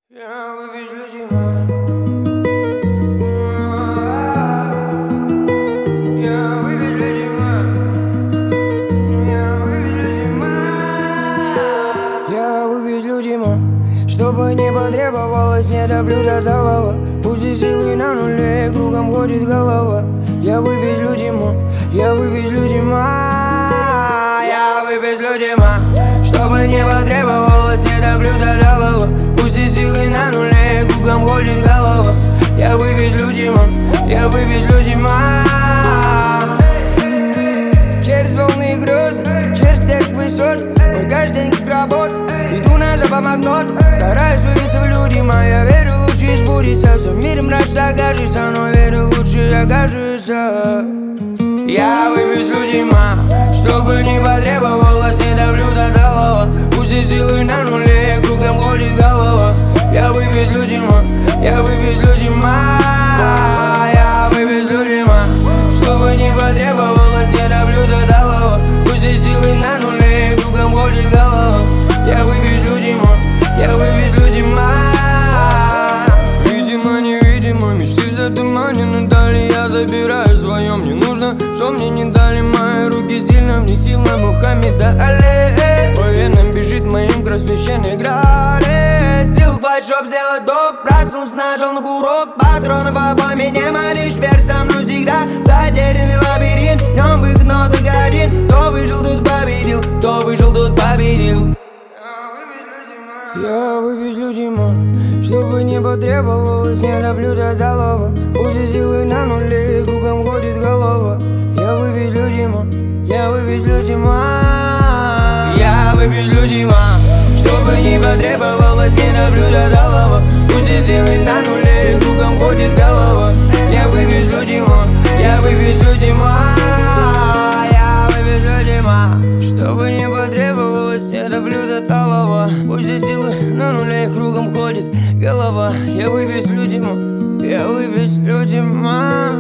Я вывезу зима. Я вывезу зима. Я вывезу зима. Я вывезу зима. Чтобы не потребовалось мне до блюда талого. Пусть и силы на нуле, кругом ходит голова. Я вывезу зима. Я вывезу зима. Я вывезу зима. Чтобы не потребовалось мне до блюда талого. Пусть и силы на нуле, кругом ходит голова. Я вывезу зима. Я вывезу зима. Через волны грез, через всех высот. Мой каждый день как работа. Иду на запомогнот. Стараюсь вывести в люди, я верю, лучше сбудется. В всем мире мрачно окажется, но верю, лучше окажется. Я вывезу зима. Чтобы не потребовалось не до блюда талого. Пусть и силы на нуле, кругом ходит голова. Я вывезу зима. Я вывезу зима. Я вывезу зима. Чтобы не потребовалось не до блюда талого. Пусть и силы на нуле, кругом ходит голова. Я вывезу зима. Я вывезу зима. Видимо, невидимо, мечты затуманены. Далее я забираю свое. Мне нужно, что мне не дали. Мои руки сильно, в них сила Мухаммеда Али. По венам бежит моим кровь священной грали. Сделал хватит, чтоб сделать док. Проснулся, нажал на курок. Патроны в обойме, не молишь, верь со мной всегда. Затерянный лабиринт, в нем выход, но только один. Кто выжил, тут победил. Кто выжил, тут победил. Я вывезу зима. Чтобы не потребовалось не до блюда талого. Пусть и силы на нуле, кругом ходит голова. Я вывезу зима. Я вывезу зима. Я вывезу зима. Чтобы не потребовалось не до блюда талого. Пусть и силы на нуле, кругом ходит голова. Я вывезу зима. Я вывезу зима. Я вывезу зима. Чтобы не потребовалось не до блюда талого. Пусть и силы на нуле, кругом ходит голова. Я вывезу зима. Я вывезу зима.